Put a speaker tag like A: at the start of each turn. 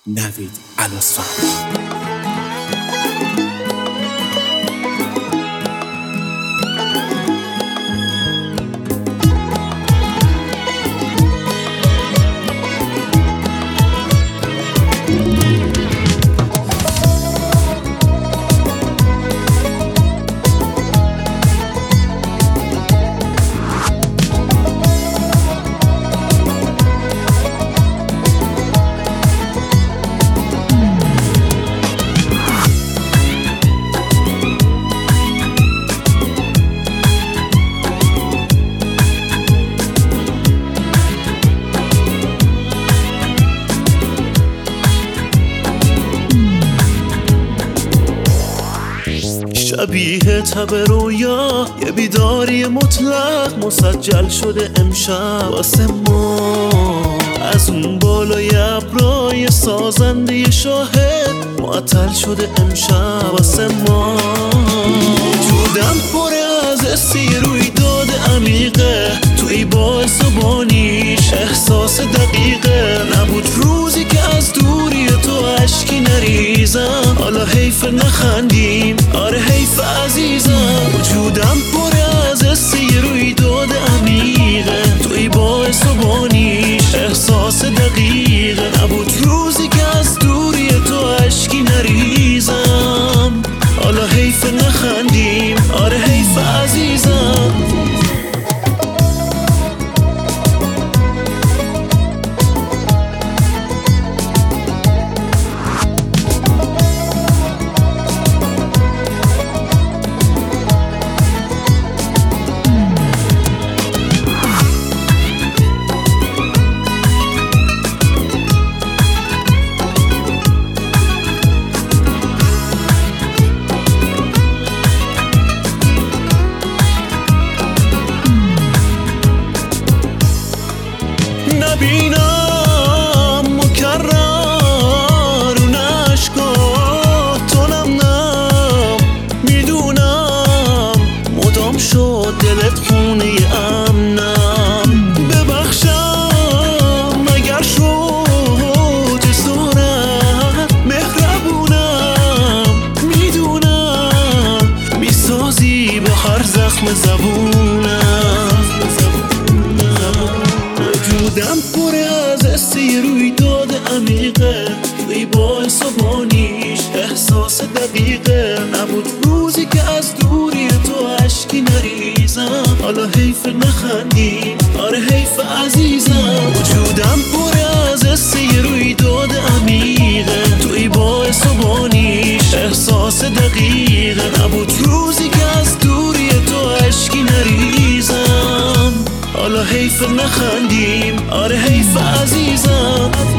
A: نوید علاسان.
B: شبیه تب رویا یه بیداری مطلق مسجل شده امشب واسه ما. از اون بالای ابرای سازنده شاهد معطل شده امشب واسه ما. جودم پره از حسی روی داد عمیقه، توی باعث و بانیش احساس دقیقه. نبود روزی که از دوری تو اشکی نریزم، حالا حیف نخندیم، آره حیف عزیزم. وجودم پره از حسی روی داد عمیقه، توی باعث و بانیش احساس دقیقه. نبود روزی که از دوری تو اشکی نریزم، حالا حیف نخندیم، آره حیف عزیزم. نبینم مکرر اون عشقات تو نم میدونم مدام شد دلت خونه امنم. ببخشم اگر شد جسارت مهربونم، میدونم میسازی به هر زخم زبونم. وجودم پره از حسی روی داد عمیقه، توی باعث و بانیش احساس دقیقه. نبود روزی که از دوری تو اشکی نریزم، حالا حیف نخندیم، آره حیف عزیزم. وجودم پره از حسی روی داد عمیقه، توی باعث و بانیش احساس دقیقه. نبود روزی که از دوری تو اشکی نریزم، حالا حیف نخندیم، آره حیف عزیزم.